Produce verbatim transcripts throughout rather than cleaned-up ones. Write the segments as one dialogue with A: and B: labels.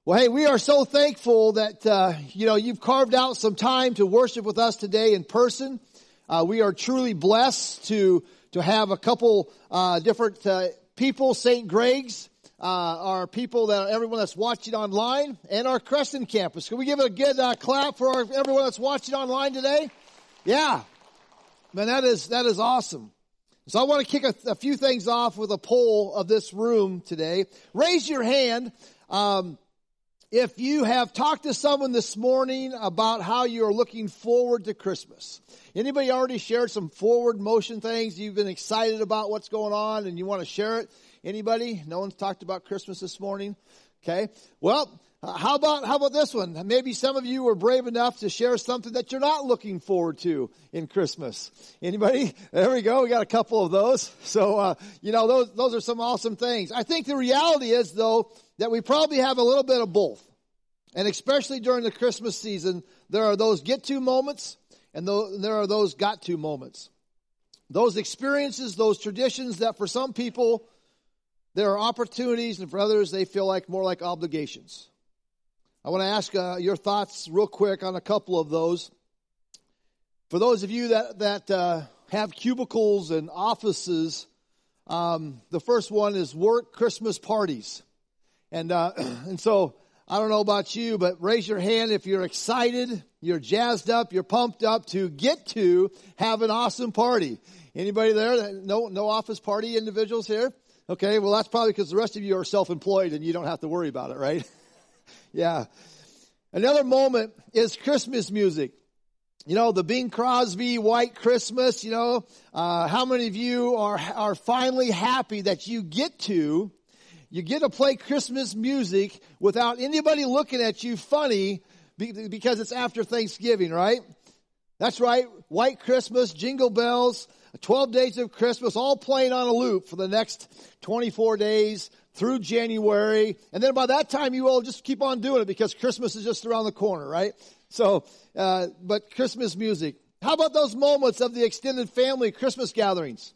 A: Well, hey, we are so thankful that, uh, you know, you've carved out some time to worship with us today in person. Uh, we are truly blessed to, to have a couple, uh, different, uh, people, Saint Greg's, uh, our people that, everyone that's watching online, and our Crescent campus. Can we give it a good, uh, clap for our, everyone that's watching online today? Yeah. Man, that is, that is awesome. So I want to kick a, a few things off with a poll of this room today. Raise your hand, um, if you have talked to someone this morning about how you're looking forward to Christmas. Anybody already shared some forward motion things? You've been excited about what's going on and you want to share it? Anybody? No one's talked about Christmas this morning? Okay. Well, uh, how about, how about this one? Maybe some of you were brave enough to share something that you're not looking forward to in Christmas. Anybody? There we go. We got a couple of those. So, uh, you know, those, those are some awesome things. I think the reality is though, that we probably have a little bit of both. And especially during the Christmas season, there are those get-to moments and there are those got-to moments. Those experiences, those traditions that for some people, there are opportunities, and for others, they feel like more like obligations. I want to ask uh, your thoughts real quick on a couple of those. For those of you that, that uh, have cubicles and offices, um, the first one is work Christmas parties. And uh, and so, I don't know about you, but raise your hand if you're excited, you're jazzed up, you're pumped up to get to have an awesome party. Anybody there? No, no office party individuals here? Okay, well that's probably because the rest of you are self-employed and you don't have to worry about it, right? Yeah. Another moment is Christmas music. You know, the Bing Crosby White Christmas, you know, uh, how many of you are, are finally happy that you get to You get to play Christmas music without anybody looking at you funny because it's after Thanksgiving, right? That's right. White Christmas, Jingle Bells, twelve days of Christmas, all playing on a loop for the next twenty-four days through January. And then by that time, you will just keep on doing it because Christmas is just around the corner, right? So, uh, but Christmas music. How about those moments of the extended family Christmas gatherings?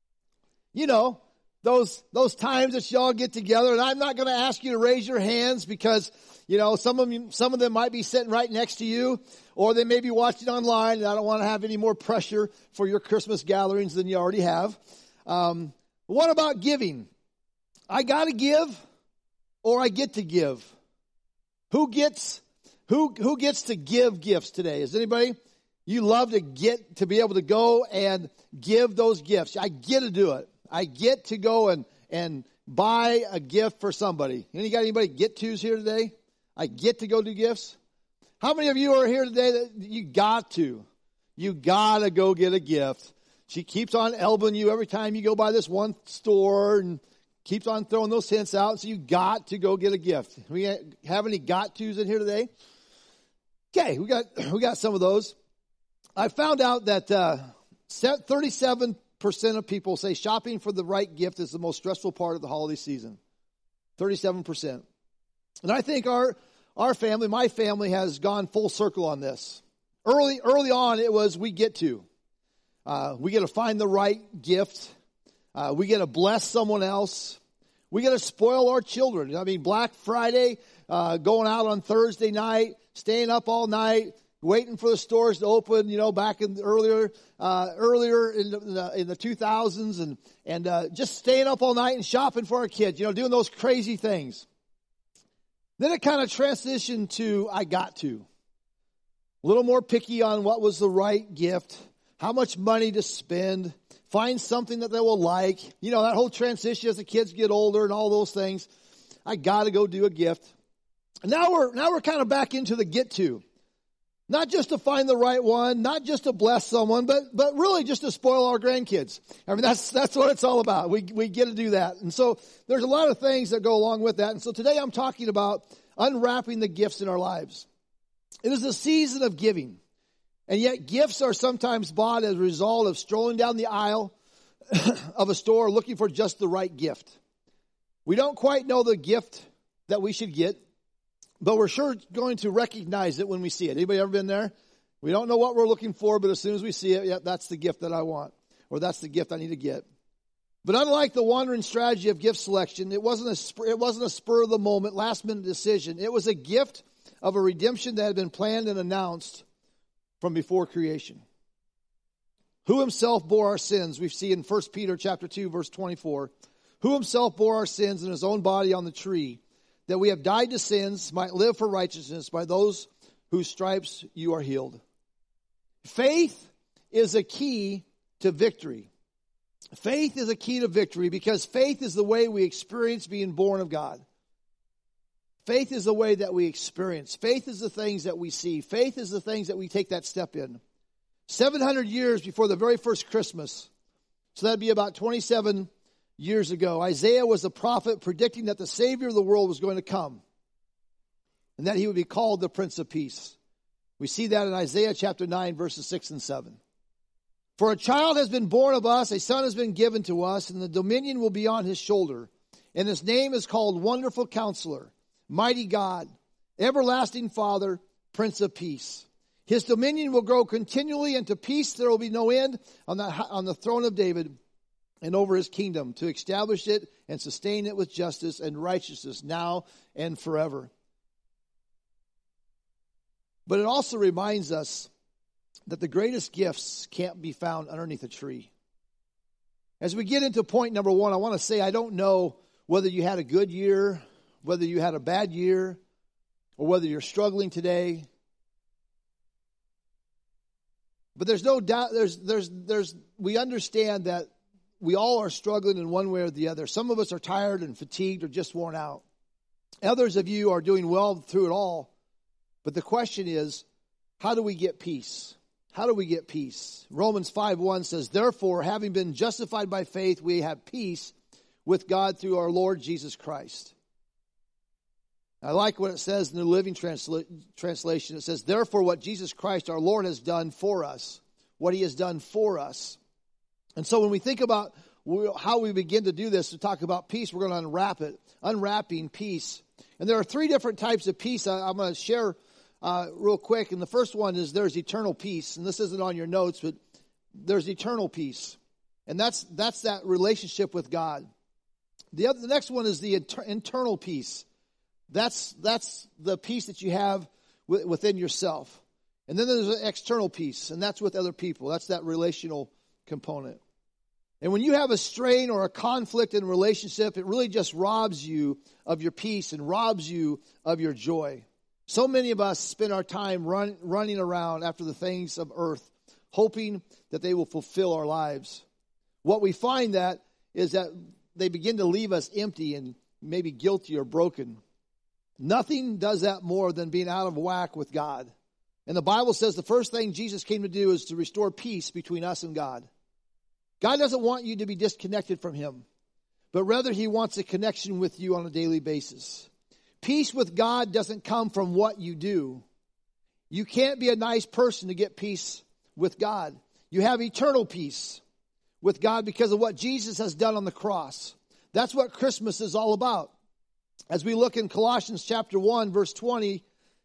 A: You know, Those, those times that y'all get together, and I'm not going to ask you to raise your hands because, you know, some of you, some of them might be sitting right next to you, or they may be watching online, and I don't want to have any more pressure for your Christmas gatherings than you already have. Um, what about giving? I got to give, or I get to give. Who gets, who, who gets to give gifts today? Is anybody? You love to get, to be able to go and give those gifts. I get to do it. I get to go and, and buy a gift for somebody. Any got anybody get tos here today? I get to go do gifts. How many of you are here today that you got to? You got to go get a gift. She keeps on elbowing you every time you go by this one store and keeps on throwing those hints out. So you got to go get a gift. We have any got tos in here today? Okay, we got we got some of those. I found out that uh, thirty-seven percent of people say shopping for the right gift is the most stressful part of the holiday season. thirty-seven percent. And I think our our family, my family, has gone full circle on this. Early early on, it was we get to. Uh, we get to find the right gift. Uh, we get to bless someone else. We get to spoil our children. I mean, Black Friday, uh, going out on Thursday night, staying up all night, waiting for the stores to open, you know, back in the earlier, uh, earlier in the, in the two thousands and, and, uh, just staying up all night and shopping for our kids, you know, doing those crazy things. Then it kind of transitioned to, I got to. A little more picky on what was the right gift, how much money to spend, find something that they will like. You know, that whole transition as the kids get older and all those things. I got to go do a gift. And now we're, now we're kind of back into the get to. Not just to find the right one, not just to bless someone, but but really just to spoil our grandkids. I mean, that's that's what it's all about. We we get to do that. And so there's a lot of things that go along with that. And so today I'm talking about unwrapping the gifts in our lives. It is a season of giving. And yet gifts are sometimes bought as a result of strolling down the aisle of a store looking for just the right gift. We don't quite know the gift that we should get, but we're sure going to recognize it when we see it. Anybody ever been there? We don't know what we're looking for, but as soon as we see it, yeah, that's the gift that I want, or that's the gift I need to get. But unlike the wandering strategy of gift selection, it wasn't a spur, it wasn't a spur of the moment, last minute decision. It was a gift of a redemption that had been planned and announced from before creation. Who himself bore our sins, we see in First Peter chapter two, verse twenty-four. Who himself bore our sins in his own body on the tree, that we have died to sins, might live for righteousness, by those whose stripes you are healed. Faith is a key to victory. Faith is a key to victory because faith is the way we experience being born of God. Faith is the way that we experience. Faith is the things that we see. Faith is the things that we take that step in. seven hundred years before the very first Christmas, so that'd be about twenty-seven years ago, Isaiah was the prophet predicting that the Savior of the world was going to come and that he would be called the Prince of Peace. We see that in Isaiah chapter nine, verses six and seven. For a child has been born of us, a son has been given to us, and the dominion will be on his shoulder. And his name is called Wonderful Counselor, Mighty God, Everlasting Father, Prince of Peace. His dominion will grow continually, and to peace there will be no end on the, on the throne of David and over his kingdom, to establish it and sustain it with justice and righteousness now and forever. But it also reminds us that the greatest gifts can't be found underneath a tree. As we get into point number one, I want to say I don't know whether you had a good year, whether you had a bad year, or whether you're struggling today. But there's no doubt, there's, there's, there's, we understand that we all are struggling in one way or the other. Some of us are tired and fatigued or just worn out. Others of you are doing well through it all. But the question is, how do we get peace? How do we get peace? Romans five one says, therefore, having been justified by faith, we have peace with God through our Lord Jesus Christ. I like what it says in the Living Transla- Translation. It says, therefore, what Jesus Christ, our Lord, has done for us, what he has done for us. And so when we think about how we begin to do this, to talk about peace, we're going to unwrap it, unwrapping peace. And there are three different types of peace I, I'm going to share uh, real quick. And the first one is there's eternal peace. And this isn't on your notes, but there's eternal peace. And that's that's that relationship with God. The other, the next one is the inter- internal peace. That's that's the peace that you have w- within yourself. And then there's an external peace, and that's with other people. That's that relational component. And when you have a strain or a conflict in a relationship, it really just robs you of your peace and robs you of your joy. So many of us spend our time run, running around after the things of earth, hoping that they will fulfill our lives. What we find that is that they begin to leave us empty and maybe guilty or broken. Nothing does that more than being out of whack with God. And the Bible says the first thing Jesus came to do is to restore peace between us and God. God doesn't want you to be disconnected from him, but rather he wants a connection with you on a daily basis. Peace with God doesn't come from what you do. You can't be a nice person to get peace with God. You have eternal peace with God because of what Jesus has done on the cross. That's what Christmas is all about. As we look in Colossians chapter one, verse twenty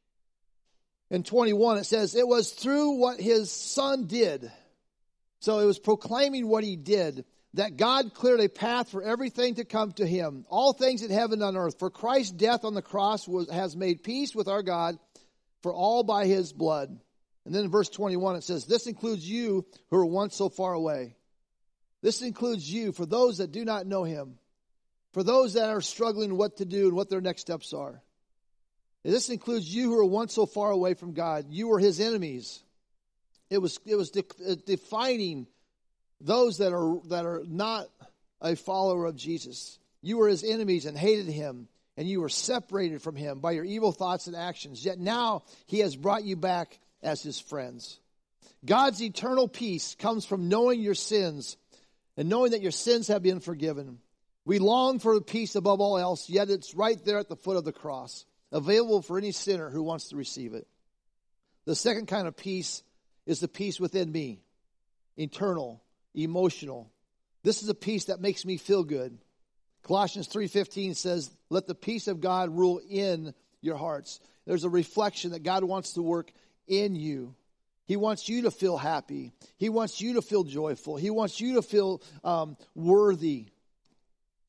A: and twenty-one, it says, it was through what his son did. So it was proclaiming what he did, that God cleared a path for everything to come to him, all things in heaven and on earth. For Christ's death on the cross was, has made peace with our God for all by his blood. And then in verse twenty-one it says, this includes you who were once so far away. This includes you, for those that do not know him, for those that are struggling what to do and what their next steps are. And this includes you who were once so far away from God. You were his enemies. It was it was de- defining those that are that are not a follower of Jesus. You were his enemies and hated him, and you were separated from him by your evil thoughts and actions. Yet now he has brought you back as his friends. God's eternal peace comes from knowing your sins and knowing that your sins have been forgiven. We long for peace above all else, yet it's right there at the foot of the cross, available for any sinner who wants to receive it. The second kind of peace is the peace within me, internal, emotional. This is a peace that makes me feel good. Colossians three fifteen says, let the peace of God rule in your hearts. There's a reflection that God wants to work in you. He wants you to feel happy. He wants you to feel joyful. He wants you to feel um, worthy.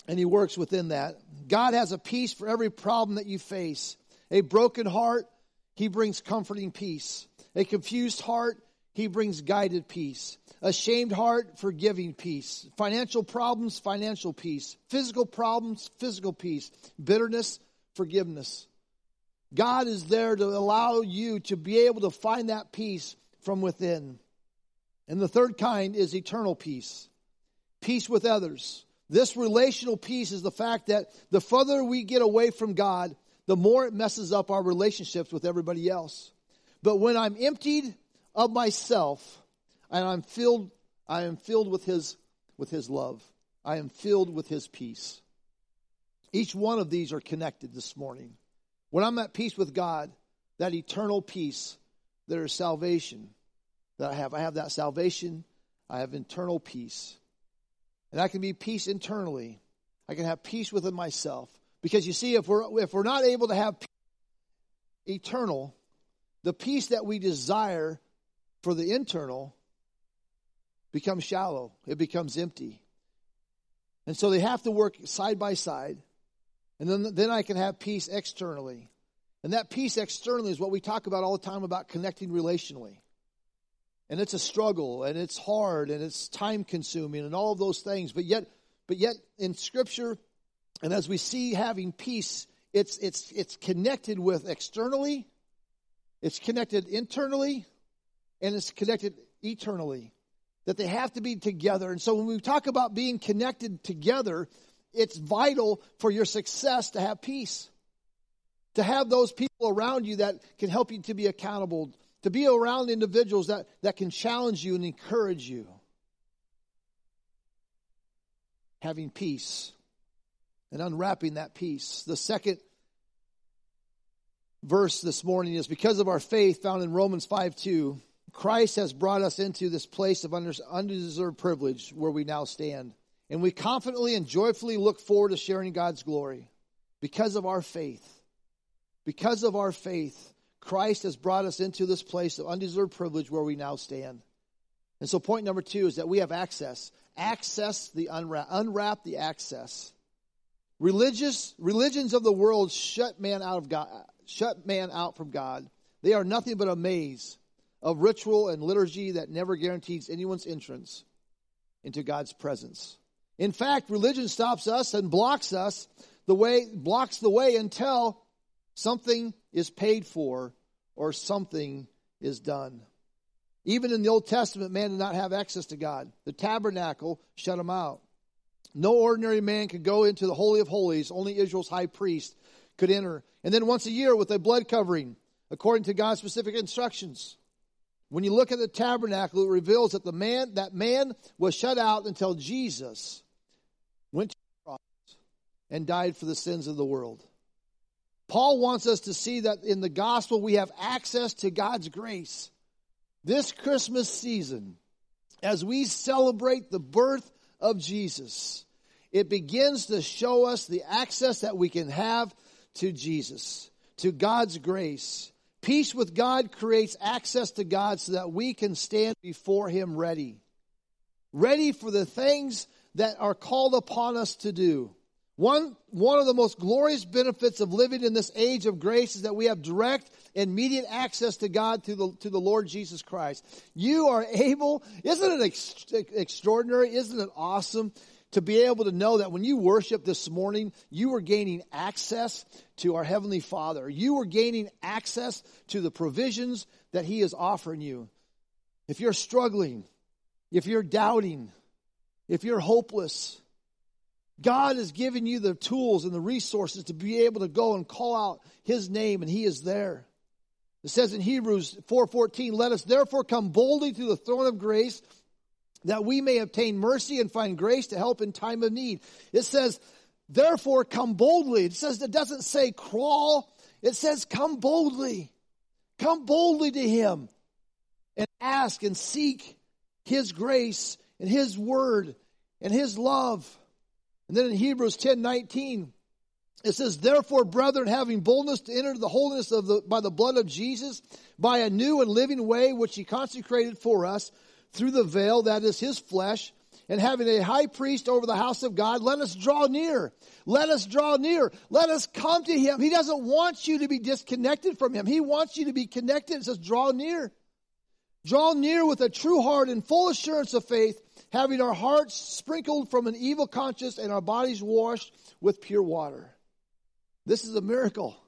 A: and he works within that. God has a peace for every problem that you face. A broken heart, he brings comforting peace. A confused heart, he brings guided peace. A shamed heart, forgiving peace. Financial problems, financial peace. Physical problems, physical peace. Bitterness, forgiveness. God is there to allow you to be able to find that peace from within. And the third kind is eternal peace. Peace with others. This relational peace is the fact that the further we get away from God, the more it messes up our relationships with everybody else. But when I'm emptied of myself and I'm filled, I am filled with His, with His love. I am filled with His peace. Each one of these are connected this morning. When I'm at peace with God, that eternal peace, there is salvation that I have. I have that salvation. I have internal peace. And I can be peace internally. I can have peace within myself. Because you see, if we're if we're not able to have peace eternal, the peace that we desire for the internal becomes shallow. It becomes empty. And so they have to work side by side. And then, then I can have peace externally. And that peace externally is what we talk about all the time about connecting relationally. And it's a struggle, and it's hard, and it's time-consuming, and all of those things. But yet, but yet in Scripture, and as we see having peace, it's it's it's connected with externally, it's connected internally, and it's connected eternally. That they have to be together. And so when we talk about being connected together, it's vital for your success to have peace. To have those people around you that can help you to be accountable. To be around individuals that, that can challenge you and encourage you. Having peace and unwrapping that peace. The second verse this morning is because of our faith found in Romans five two. Christ has brought us into this place of undeserved privilege where we now stand. And we confidently and joyfully look forward to sharing God's glory. Because of our faith. Because of our faith, Christ has brought us into this place of undeserved privilege where we now stand. And so point number two is that we have access. Access the unwrap. Unwrap the access. Religious religions of the world shut man out of God. Shut man out from God. They are nothing but a maze of ritual and liturgy that never guarantees anyone's entrance into God's presence. In fact, religion stops us and blocks us the way, blocks the way until something is paid for or something is done. Even in the Old Testament, man did not have access to God. The tabernacle shut him out. No ordinary man could go into the Holy of Holies. Only Israel's high priest could enter. And then once a year with a blood covering, according to God's specific instructions. When you look at the tabernacle, it reveals that the man, that man was shut out until Jesus went to the cross and died for the sins of the world. Paul wants us to see that in the gospel we have access to God's grace. This Christmas season, as we celebrate the birth of Jesus, it begins to show us the access that we can have to Jesus, to God's grace. Peace with God creates access to God so that we can stand before Him ready. Ready for the things that are called upon us to do. One, one of the most glorious benefits of living in this age of grace is that we have direct, immediate access to God through the, to the Lord Jesus Christ. You are able, isn't it ex- extraordinary? Isn't it awesome to be able to know that when you worship this morning, you are gaining access to our Heavenly Father. You are gaining access to the provisions that He is offering you. If you're struggling, if you're doubting, if you're hopeless, God has given you the tools and the resources to be able to go and call out His name, and He is there. It says in Hebrews four fourteen, let us therefore come boldly to the throne of grace that we may obtain mercy and find grace to help in time of need. It says, therefore come boldly. It says, it doesn't say crawl. It says come boldly. Come boldly to Him and ask and seek His grace and His word and His love. And then in Hebrews ten nineteen, it says, therefore, brethren, having boldness to enter the holiness of the by the blood of Jesus, by a new and living way which He consecrated for us, through the veil, that is His flesh, and having a high priest over the house of God, let us draw near. Let us draw near. Let us come to him. He doesn't want you to be disconnected from him. He wants you to be connected. It says draw near. Draw near with a true heart and full assurance of faith, having our hearts sprinkled from an evil conscience and our bodies washed with pure water. This is a miracle.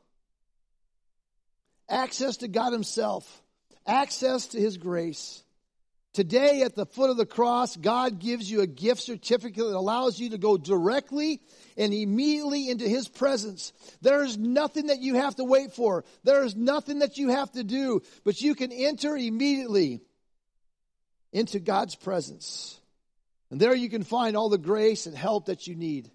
A: Access to God himself. Access to his grace. Today at the foot of the cross, God gives you a gift certificate that allows you to go directly and immediately into his presence. There is nothing that you have to wait for. There is nothing that you have to do, but you can enter immediately into God's presence. And there you can find all the grace and help that you need.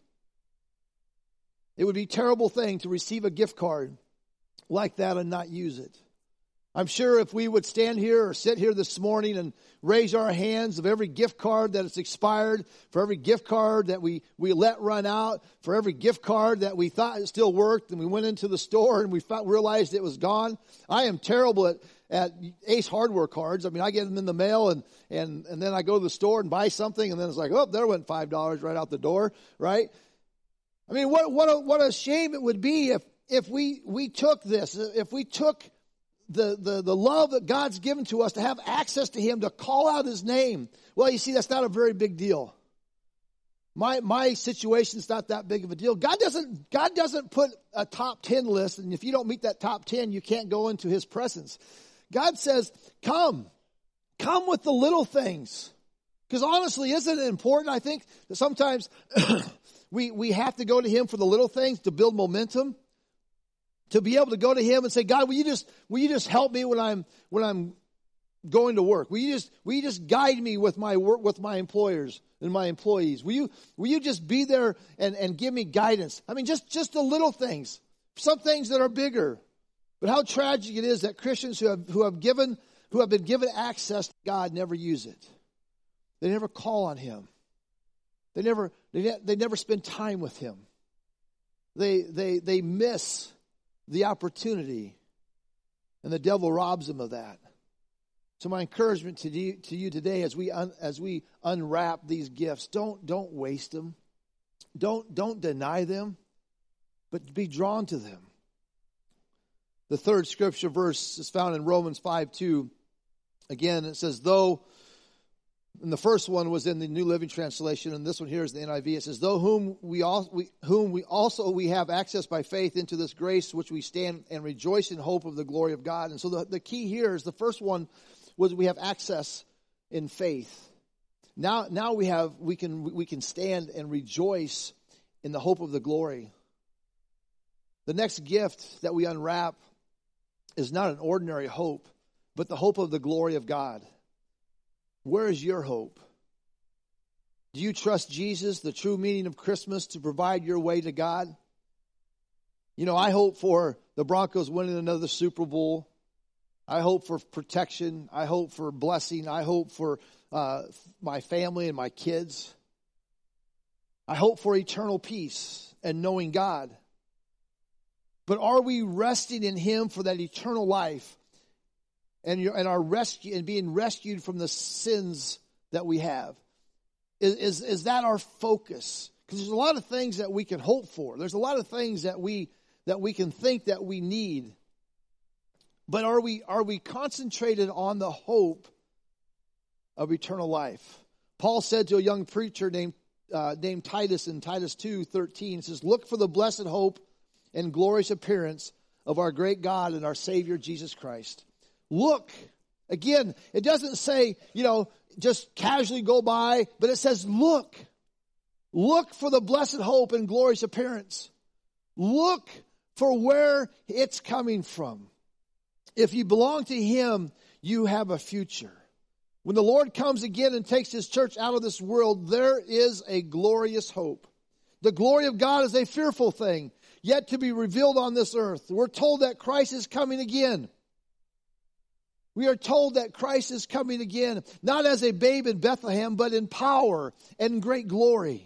A: It would be a terrible thing to receive a gift card like that and not use it. I'm sure if we would stand here or sit here this morning and raise our hands of every gift card that is expired, for every gift card that we, we let run out, for every gift card that we thought it still worked and we went into the store and we found, realized it was gone. I am terrible at, at Ace Hardware cards. I mean, I get them in the mail and, and, and then I go to the store and buy something and then it's like, oh, there went five dollars right out the door, right? I mean, what, what a, what a shame it would be if, if we, we took this, if we took The, the, the love that God's given to us to have access to him, to call out his name. Well, you see, that's not a very big deal. My, my situation's not that big of a deal. God doesn't, God doesn't put a top ten list, and if you don't meet that top ten, you can't go into his presence. God says, come, come with the little things. Because honestly, isn't it important? I think that sometimes we, we have to go to him for the little things to build momentum. To be able to go to him and say, God, will you just will you just help me when I'm when I'm going to work? Will you just will you just guide me with my work with my employers and my employees? Will you will you just be there and, and give me guidance? I mean, just, just the little things. Some things that are bigger. But how tragic it is that Christians who have who have given who have been given access to God never use it. They never call on him. They never they, they never spend time with him. They they they miss the opportunity, and the devil robs them of that. So my encouragement to you, to you today, as we un, as we unwrap these gifts, don't don't waste them, don't don't deny them, but be drawn to them. The third scripture verse is found in Romans five two. Again, it says, though. And the first one was in the New Living Translation, and this one here is the N I V. It says, though whom we, all, we whom we also we have access by faith into this grace which we stand and rejoice in hope of the glory of God. And so the, the key here is the first one was we have access in faith. Now now we have we can we can stand and rejoice in the hope of the glory. The next gift that we unwrap is not an ordinary hope, but the hope of the glory of God. Where is your hope? Do you trust Jesus, the true meaning of Christmas, to provide your way to God? You know, I hope for the Broncos winning another Super Bowl. I hope for protection. I hope for blessing. I hope for uh, my family and my kids. I hope for eternal peace and knowing God. But are we resting in him for that eternal life? And, you're, and our rescue and being rescued from the sins that we have, is, is, is that our focus? Because there's a lot of things that we can hope for. There's a lot of things that we that we can think that we need. But are we are we concentrated on the hope of eternal life? Paul said to a young preacher named uh, named Titus in Titus two thirteen, it says, "Look for the blessed hope and glorious appearance of our great God and our Savior Jesus Christ." Look, again, it doesn't say, you know, just casually go by, but it says look. Look for the blessed hope and glorious appearance. Look for where it's coming from. If you belong to him, you have a future. When the Lord comes again and takes his church out of this world, there is a glorious hope. The glory of God is a fearful thing, yet to be revealed on this earth. We're told that Christ is coming again. We are told that Christ is coming again, not as a babe in Bethlehem, but in power and great glory.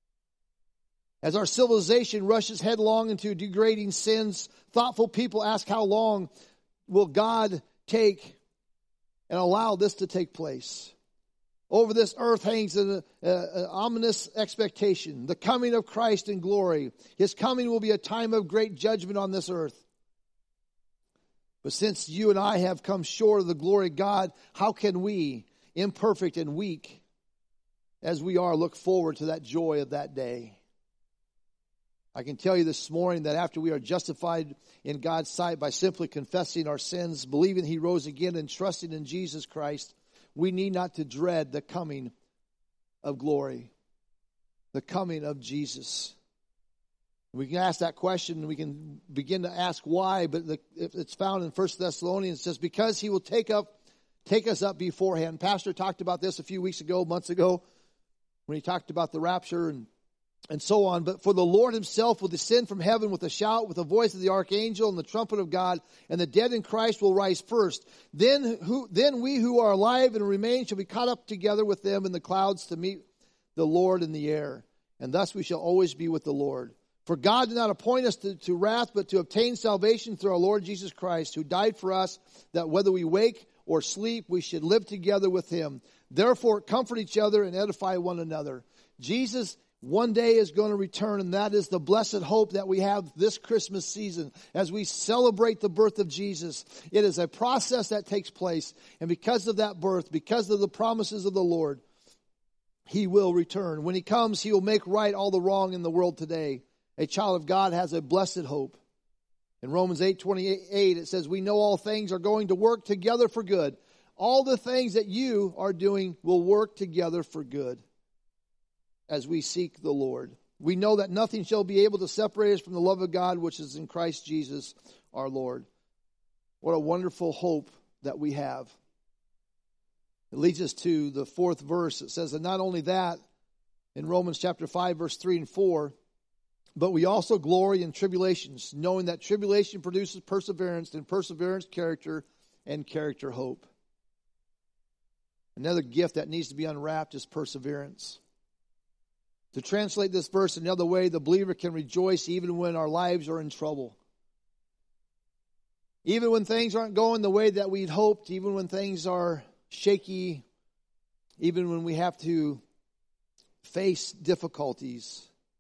A: As our civilization rushes headlong into degrading sins, thoughtful people ask, how long will God take and allow this to take place? Over this earth hangs an, uh, an ominous expectation. The coming of Christ in glory. His coming will be a time of great judgment on this earth. But since you and I have come short of the glory of God, how can we, imperfect and weak as we are, look forward to that joy of that day? I can tell you this morning that after we are justified in God's sight by simply confessing our sins, believing He rose again, and trusting in Jesus Christ, we need not to dread the coming of glory, the coming of Jesus. We can ask that question, and we can begin to ask why, but the, if it's found in First Thessalonians, it says, because He will take up, take us up beforehand. Pastor talked about this a few weeks ago, months ago, when he talked about the rapture and And so on. But for the Lord Himself will descend from heaven with a shout, with the voice of the archangel and the trumpet of God, and the dead in Christ will rise first. Then who, then we who are alive and remain shall be caught up together with them in the clouds to meet the Lord in the air. And thus we shall always be with the Lord. For God did not appoint us to, to wrath, but to obtain salvation through our Lord Jesus Christ, who died for us, that whether we wake or sleep, we should live together with Him. Therefore comfort each other and edify one another. Jesus one day is going to return, and that is the blessed hope that we have this Christmas season as we celebrate the birth of Jesus. It is a process that takes place, and because of that birth, because of the promises of the Lord, He will return. When He comes, He will make right all the wrong in the world today. A child of God has a blessed hope. In Romans eight twenty-eight, it says, we know all things are going to work together for good. All the things that you are doing will work together for good as we seek the Lord. We know that nothing shall be able to separate us from the love of God, which is in Christ Jesus our Lord. What a wonderful hope that we have. It leads us to the fourth verse. It says that not only that, in Romans chapter five, verse three and four, but we also glory in tribulations, knowing that tribulation produces perseverance, and perseverance character, and character hope. Another gift that needs to be unwrapped is perseverance. To translate this verse another way, the believer can rejoice even when our lives are in trouble. Even when things aren't going the way that we'd hoped, even when things are shaky, even when we have to face difficulties.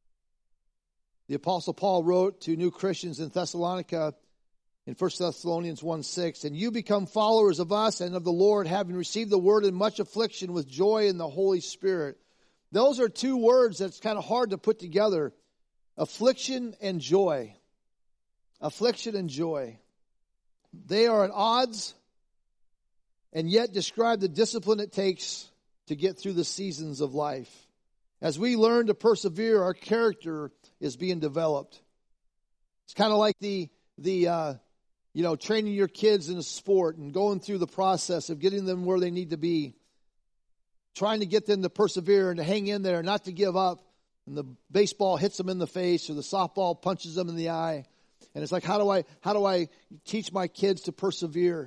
A: The Apostle Paul wrote to new Christians in Thessalonica in First Thessalonians one six, and you become followers of us and of the Lord, having received the word in much affliction with joy in the Holy Spirit. Those are two words that's kind of hard to put together. Affliction and joy. Affliction and joy. They are at odds, and yet describe the discipline it takes to get through the seasons of life. As we learn to persevere, our character is being developed. It's kind of like the the uh, you know training your kids in a sport and going through the process of getting them where they need to be, trying to get them to persevere and to hang in there, not to give up. And the baseball hits them in the face, or the softball punches them in the eye, and it's like, how do I how do I teach my kids to persevere?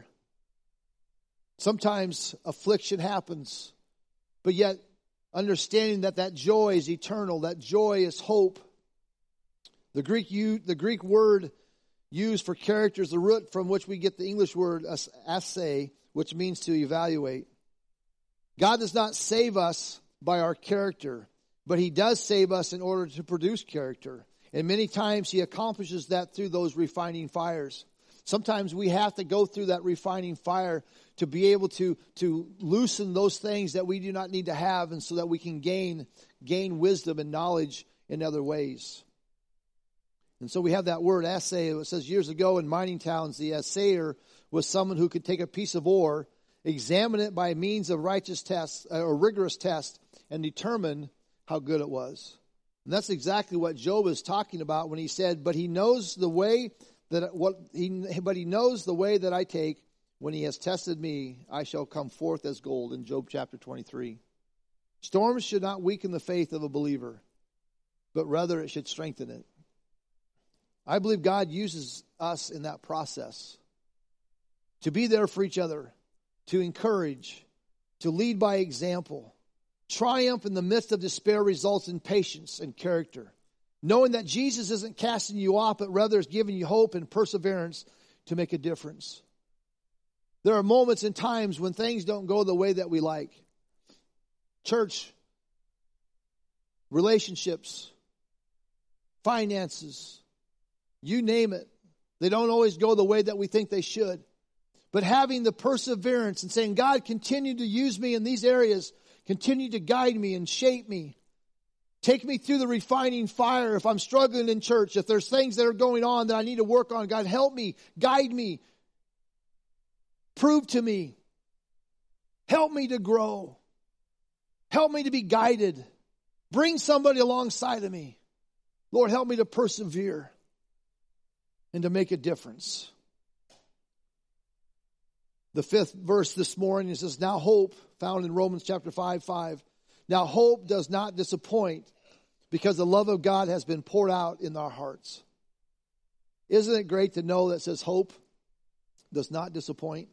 A: Sometimes affliction happens, but yet understanding that that joy is eternal, that joy is hope. The Greek the Greek word used for character is the root from which we get the English word assay, which means to evaluate. God does not save us by our character, but He does save us in order to produce character. And many times He accomplishes that through those refining fires. Sometimes we have to go through that refining fire to be able to, to loosen those things that we do not need to have, and so that we can gain, gain wisdom and knowledge in other ways. And so we have that word assay. It says years ago in mining towns, the assayer was someone who could take a piece of ore, examine it by means of righteous tests or rigorous tests, and determine how good it was. And that's exactly what Job is talking about when he said, "But he knows the way that what he, but he knows the way that I take. When he has tested me, I shall come forth as gold." In Job chapter twenty-three. Storms should not weaken the faith of a believer, but rather it should strengthen it. I believe God uses us in that process to be there for each other, to encourage, to lead by example. Triumph in the midst of despair results in patience and character. Knowing that Jesus isn't casting you off, but rather is giving you hope and perseverance to make a difference. There are moments and times when things don't go the way that we like. church, relationships, finances, you name it. They don't always go the way that we think they should. But having the perseverance and saying, God, continue to use me in these areas. Continue to guide me and shape me. Take me through the refining fire if I'm struggling in church. If there's things that are going on that I need to work on, God, help me, guide me. Prove to me. Help me to grow. Help me to be guided. Bring somebody alongside of me. Lord, help me to persevere and to make a difference. The fifth verse this morning, it says, now hope, found in Romans chapter five, five. Now hope does not disappoint because the love of God has been poured out in our hearts. Isn't it great to know that says hope does not disappoint?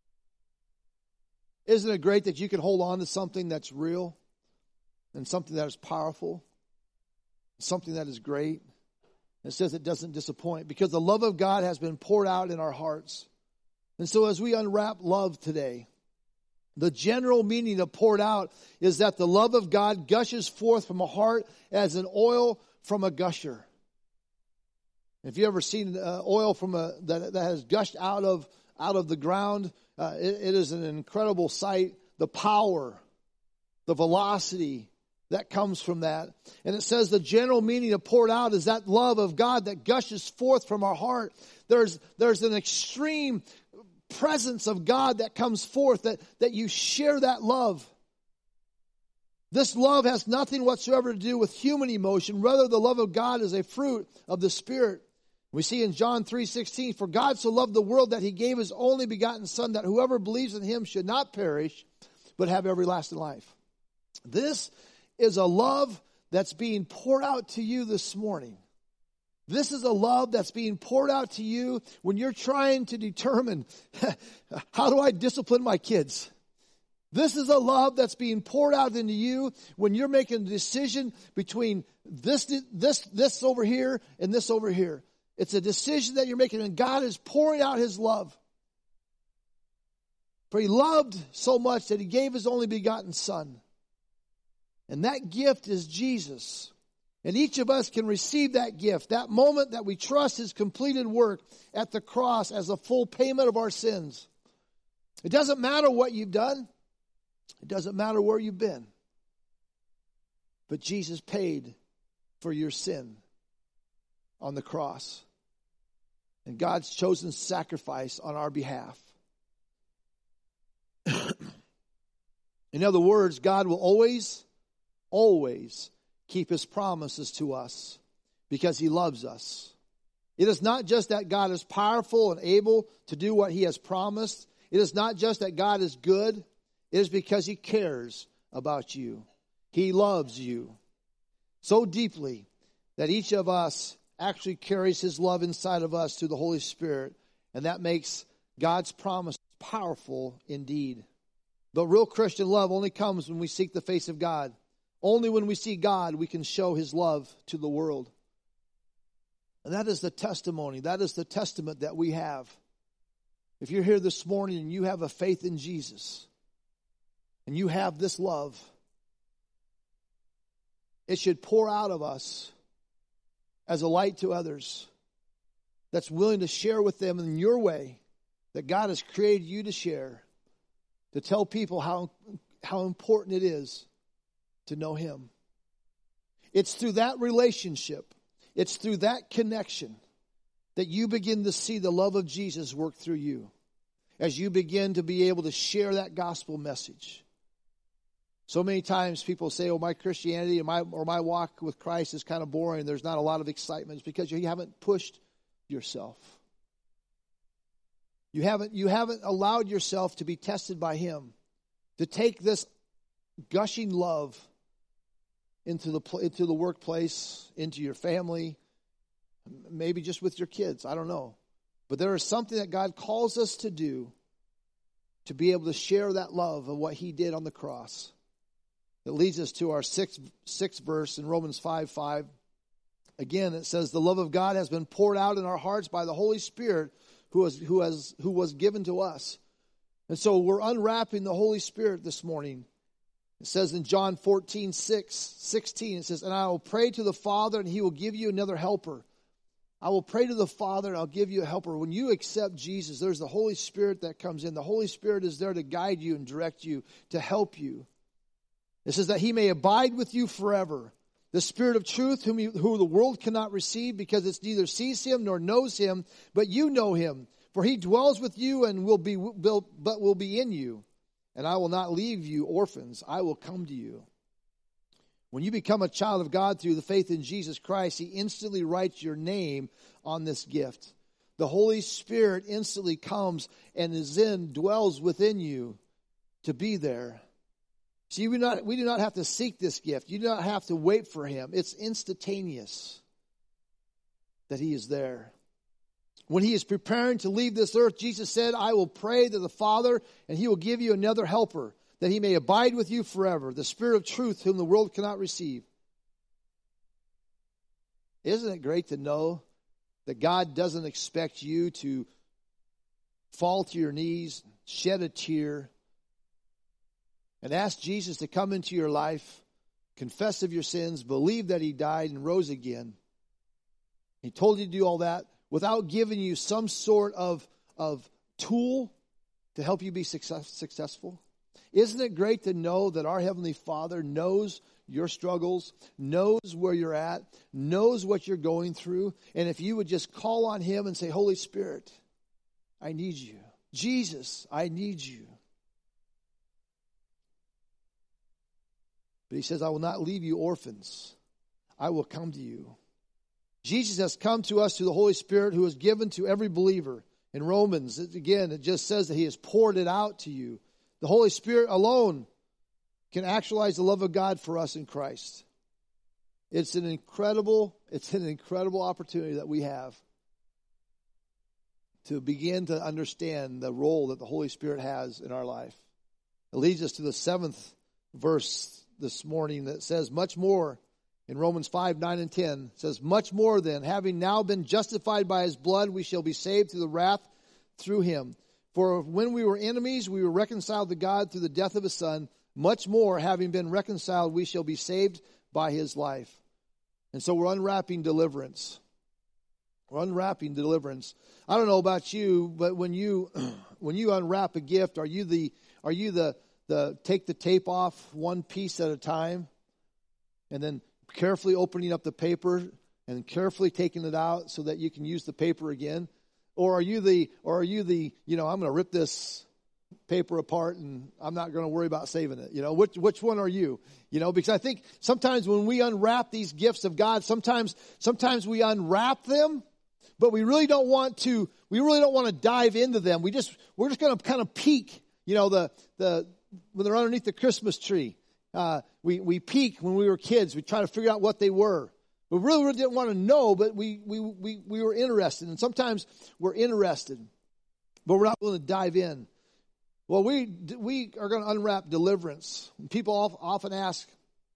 A: Isn't it great that you can hold on to something that's real and something that is powerful, something that is great? It says it doesn't disappoint because the love of God has been poured out in our hearts. And so as we unwrap love today, the general meaning of poured out is that the love of God gushes forth from a heart as an oil from a gusher. If you ever seen uh, oil from a that, that has gushed out of out of the ground, uh, it, it is an incredible sight. The power, the velocity that comes from that. And it says the general meaning of poured out is that love of God that gushes forth from our heart. There's there's an extreme presence of God that comes forth, that, that you share that love. This love has nothing whatsoever to do with human emotion. Rather, the love of God is a fruit of the Spirit. We see in John three sixteen, for God so loved the world that he gave his only begotten Son, that whoever believes in him should not perish, but have everlasting life. This is a love that's being poured out to you this morning. This is a love that's being poured out to you when you're trying to determine, how do I discipline my kids? This is a love that's being poured out into you when you're making a decision between this, this, this over here and this over here. It's a decision that you're making, and God is pouring out his love. For he loved so much that he gave his only begotten Son. And that gift is Jesus. And each of us can receive that gift, that moment that we trust his completed work at the cross as a full payment of our sins. It doesn't matter what you've done. It doesn't matter where you've been. But Jesus paid for your sin on the cross. And God's chosen sacrifice on our behalf. In other words, God will always, always keep his promises to us because he loves us. It is not just that God is powerful and able to do what he has promised. It is not just that God is good. It is because he cares about you. He loves you so deeply that each of us actually carries his love inside of us through the Holy Spirit. And that makes God's promise powerful indeed. But real Christian love only comes when we seek the face of God. Only when we see God, we can show his love to the world. And that is the testimony. That is the testament that we have. If you're here this morning and you have a faith in Jesus, and you have this love, it should pour out of us as a light to others that's willing to share with them in your way that God has created you to share, to tell people how, how important it is to know him. It's through that relationship, it's through that connection that you begin to see the love of Jesus work through you as you begin to be able to share that gospel message. So many times people say, oh, my Christianity or my, or my walk with Christ is kind of boring. There's not a lot of excitement. It's because you haven't pushed yourself. You haven't, you haven't allowed yourself to be tested by him, to take this gushing love into the into the workplace, into your family, maybe just with your kids. I don't know. But there is something that God calls us to do to be able to share that love of what he did on the cross. That leads us to our sixth, sixth verse in Romans five five. Again, it says, the love of God has been poured out in our hearts by the Holy Spirit who has, who has, who was given to us. And so we're unwrapping the Holy Spirit this morning It says in John fourteen, six, sixteen, it says, and I will pray to the Father, and he will give you another helper. I will pray to the Father, and I'll give you a helper. When you accept Jesus, there's the Holy Spirit that comes in. The Holy Spirit is there to guide you and direct you, to help you. It says that he may abide with you forever. The Spirit of truth, whom, you, who the world cannot receive, because it neither sees him nor knows him, but you know him. For he dwells with you and will be, will, but will be in you. And I will not leave you orphans. I will come to you. When you become a child of God through the faith in Jesus Christ, he instantly writes your name on this gift. The Holy Spirit instantly comes and is in, dwells within you to be there. See, we, not, we do not have to seek this gift. You do not have to wait for him. It's instantaneous that he is there. When he is preparing to leave this earth, Jesus said, I will pray to the Father, and he will give you another helper, that he may abide with you forever, the Spirit of truth, whom the world cannot receive. Isn't it great to know that God doesn't expect you to fall to your knees, shed a tear, and ask Jesus to come into your life, confess of your sins, believe that he died and rose again. He told you to do all that without giving you some sort of, of tool to help you be success, successful. Isn't it great to know that our Heavenly Father knows your struggles, knows where you're at, knows what you're going through, and if you would just call on him and say, Holy Spirit, I need you. Jesus, I need you. But he says, I will not leave you orphans. I will come to you. Jesus has come to us through the Holy Spirit, who is given to every believer. In Romans, again, it just says that he has poured it out to you. The Holy Spirit alone can actualize the love of God for us in Christ. It's an incredible, it's an incredible opportunity that we have to begin to understand the role that the Holy Spirit has in our life. It leads us to the seventh verse this morning that says, much more. In Romans five, nine, and ten, it says, much more then, having now been justified by his blood, we shall be saved through the wrath through him. For when we were enemies, we were reconciled to God through the death of his Son. Much more, having been reconciled, we shall be saved by his life. And so we're unwrapping deliverance. We're unwrapping deliverance. I don't know about you, but when you when you unwrap a gift, are you the are you the the take the tape off one piece at a time, and then carefully opening up the paper and carefully taking it out so that you can use the paper again? Or are you the, or are you the, you know, I'm going to rip this paper apart and I'm not going to worry about saving it? You know, which, which one are you? You know, because I think sometimes when we unwrap these gifts of God, sometimes, sometimes we unwrap them, but we really don't want to, we really don't want to dive into them. We just, we're just going to kind of peek, you know, the, the, when they're underneath the Christmas tree. Uh, we, we peek when we were kids. We try to figure out what they were. We really, really didn't want to know, but we, we, we, we were interested. And sometimes we're interested, but we're not willing to dive in. Well, we, we are going to unwrap deliverance. And people often ask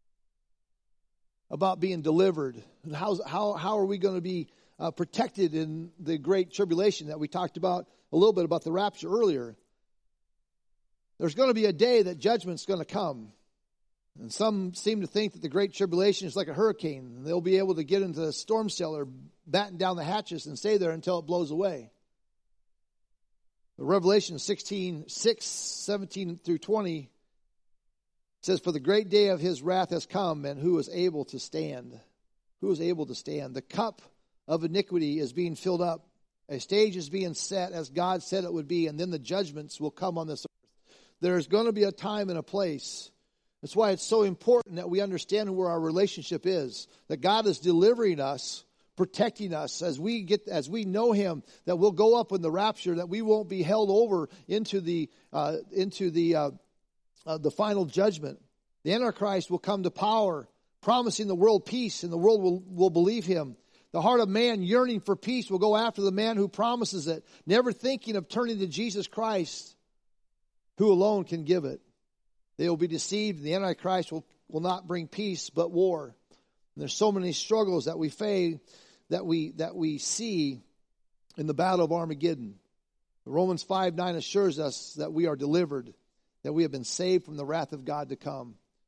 A: about being delivered. And how's, how, how are we going to be uh, protected in the great tribulation that we talked about a little bit about the rapture earlier? There's going to be a day that judgment's going to come. And some seem to think that the Great Tribulation is like a hurricane. And they'll be able to get into the storm cellar, batten down the hatches, and stay there until it blows away. But Revelation sixteen, six, seventeen through twenty says, for the great day of his wrath has come, and who is able to stand? Who is able to stand? The cup of iniquity is being filled up. A stage is being set as God said it would be, and then the judgments will come on this earth. There's going to be a time and a place. That's why it's so important that we understand where our relationship is. That God is delivering us, protecting us as we get, as we know him, that we'll go up in the rapture, that we won't be held over into the uh, into the uh, uh, the final judgment. The Antichrist will come to power, promising the world peace, and the world will, will believe him. The heart of man yearning for peace will go after the man who promises it, never thinking of turning to Jesus Christ, who alone can give it. They will be deceived. The Antichrist will, will not bring peace, but war. And there's so many struggles that we face, that we that we see in the battle of Armageddon. Romans five nine assures us that we are delivered, that we have been saved from the wrath of God to come.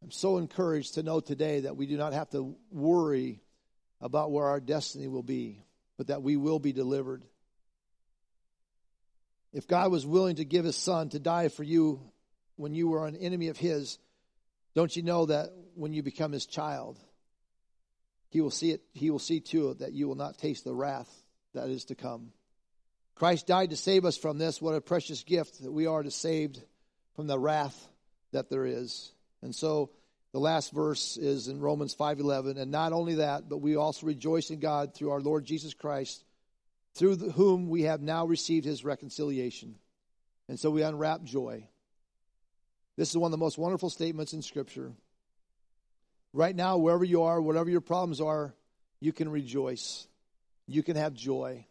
A: I'm so encouraged to know today that we do not have to worry about where our destiny will be, but that we will be delivered. If God was willing to give his son to die for you when you were an enemy of his, don't you know that when you become his child, he will see it, he will see to it that you will not taste the wrath that is to come. Christ died to save us from this. What a precious gift that we are to saved from the wrath that there is. And so the last verse is in Romans five eleven. And not only that, but we also rejoice in God through our Lord Jesus Christ, through the, whom we have now received his reconciliation. And so we unwrap joy. This is one of the most wonderful statements in Scripture. Right now, wherever you are, whatever your problems are, you can rejoice. You can have joy.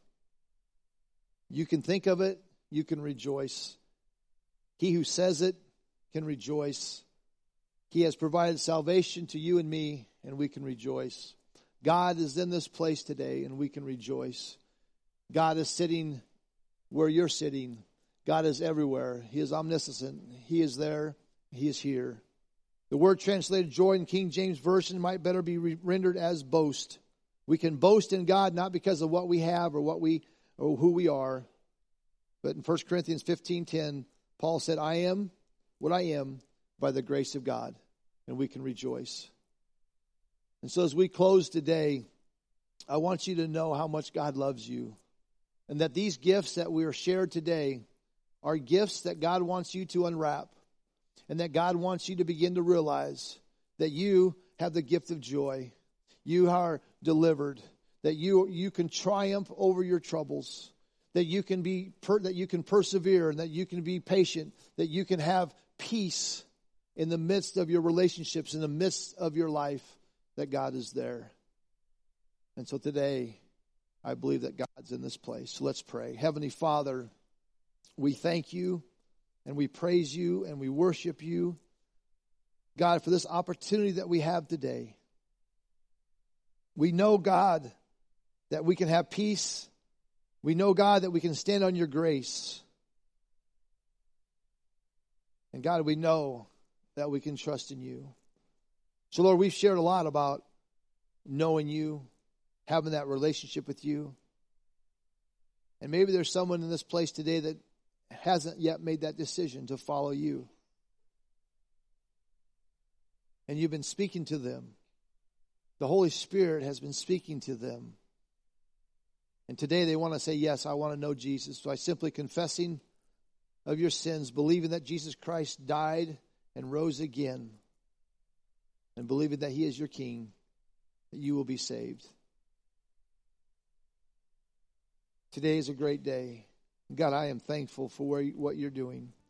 A: You can think of it. You can rejoice. He who says it can rejoice. He has provided salvation to you and me, and we can rejoice. God is in this place today, and we can rejoice. God is sitting where you're sitting. God is everywhere. He is omniscient. He is there. He is here. The word translated joy in King James Version might better be re- rendered as boast. We can boast in God not because of what we have or what we or who we are. But in First Corinthians fifteen ten, Paul said, I am what I am by the grace of God. And we can rejoice. And so as we close today, I want you to know how much God loves you. And that these gifts that we are shared today are gifts that God wants you to unwrap. And that God wants you to begin to realize that you have the gift of joy. You are delivered. That you you can triumph over your troubles. That you can be per, that you can persevere, and that you can be patient. That you can have peace in the midst of your relationships, in the midst of your life. That God is there. And so today, I believe that God's in this place. So let's pray. Heavenly Father, we thank you. And we praise you and we worship you, God, for this opportunity that we have today. We know, God, that we can have peace. We know, God, that we can stand on your grace. And God, we know that we can trust in you. So, Lord, we've shared a lot about knowing you, having that relationship with you. And maybe there's someone in this place today that hasn't yet made that decision to follow you. And you've been speaking to them. The Holy Spirit has been speaking to them. And today they want to say, yes, I want to know Jesus. By simply confessing of your sins, believing that Jesus Christ died and rose again, and believing that he is your King, that you will be saved. Today is a great day. God, I am thankful for where, what you're doing.